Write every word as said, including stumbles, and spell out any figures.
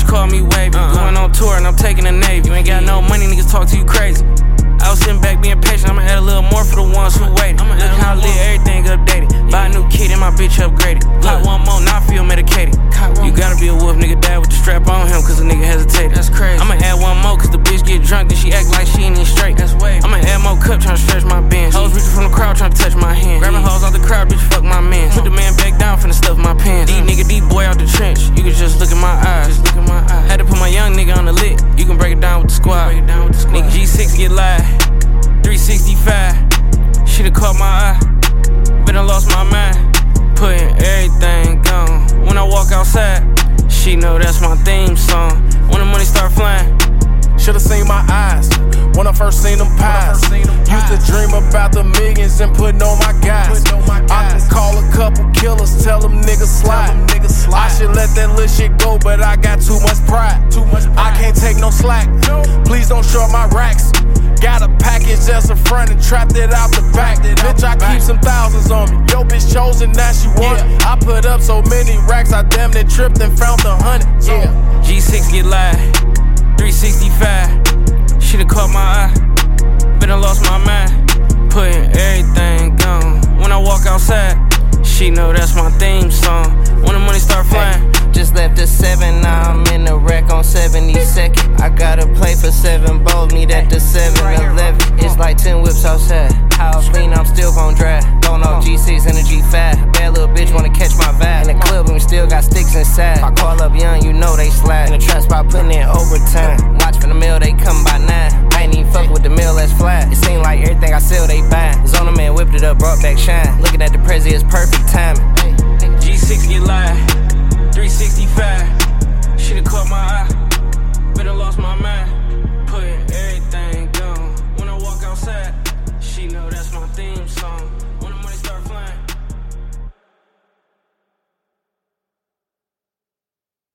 call me wavy. Uh-huh. Going on tour and I'm taking a Navy. You ain't got no money, niggas talk to you crazy. I was sitting back being patient, I'ma add a little more for the ones who waited. Look how I live, everything updated. Buy a new kid and my bitch upgraded. Pop one more, now I feel medicated. You gotta be a wolf, nigga, die with the strap on him, cause the nigga hesitated. That's crazy. I'ma add one more, cause the bitch get drunk, then she act like she ain't even straight. That's way. I'ma add more cup, tryna stretch my bends. Hoes reaching from the crowd, tryna touch my hand. Grabbing hoes out the crowd, bitch, fuck my man. Put the man back down, finna stuff my pants. These nigga, deep boy out the trench. You can just look at my eyes. Just look at my eyes. Had to put my young nigga on the lit. You can break it down with the squad. Break it down with the squad. Nigga G six get live. three sixty-five, should've caught my eye, but I lost my mind. Putting everything gone. When I walk outside, she know that's my theme song. When the money start flying, should've seen my eyes when I first seen them pies. Used to dream about the millions and putting on my guys. I can call a couple killers, tell them niggas slide. I should let that little shit go, but I got too much pride. I can't take no slack. Please don't short my racks. Got a package just in front and trapped it out the back. Bitch, I keep some thousands on me. Yo, bitch chosen, now she want it. I put up so many racks, I damn near tripped and found the hundred. Yeah. G six get live, three sixty-five. Should've caught my eye, but I lost my mind. Putting everything gone. When I walk outside, she know that's my theme song. When the money start flying, just left the seven, now I'm in the wreck on seventy-second. I gotta play for seven bowls, meet at the seven eleven. It's like ten whips outside. House clean, I'm still gon' drive. Don't know G six and the G five. Bad little bitch wanna catch my vibe. In the club and we still got sticks inside.